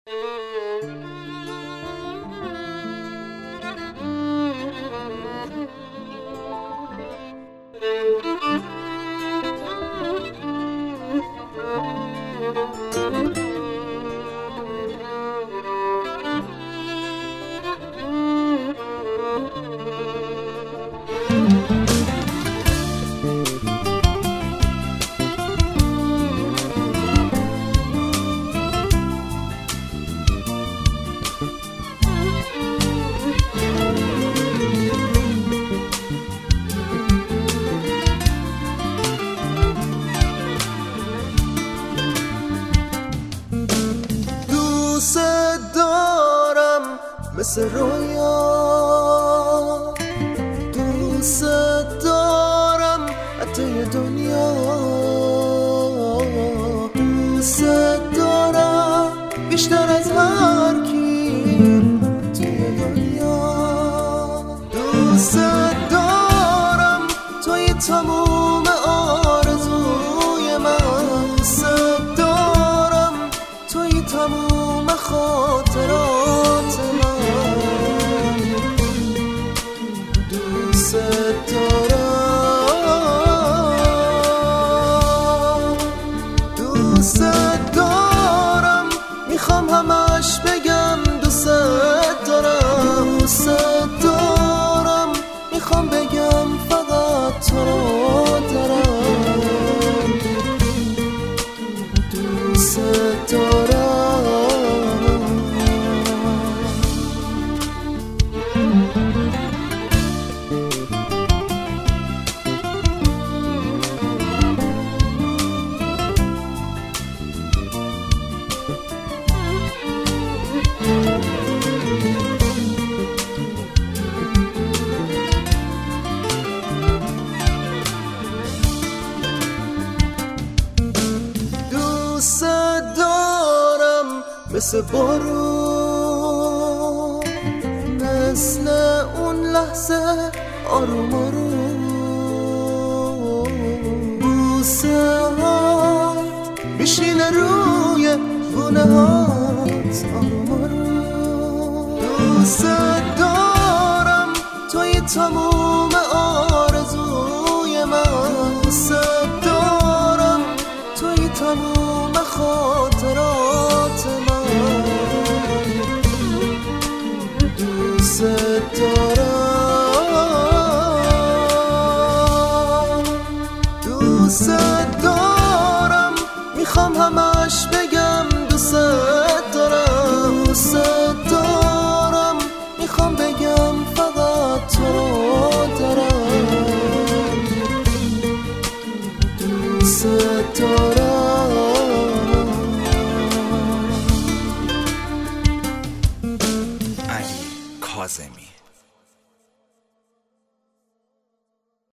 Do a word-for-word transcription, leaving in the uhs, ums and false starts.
مثل رویا دوست دارم، حتی دنیا دوست دارم بیشتر از هر کی توی دنیا. دوست دارم توی تموم آرزوی من، دوست دارم توی تموم خاطرات من. دوست دارم، دوست دارم، میخوام همش بگم دوست دارم. دوست دارم، میخوام بگم فقط تو رو دارم. دوست دارم. دوست دارم مثل بارون، مثل اون لحظه آروم آروم بوسه هات میشینه روی گونه هات آروم آروم. دوست دارم توی تموم آرزوی من، دوست دارم توی تموم خاطرات من. دوست دارم، دوست دارم، میخوام همش بگم دوست دارم. دوست دارم، میخوام بگم فقط تو رو دارم. دوست دارم. علی کاظمی.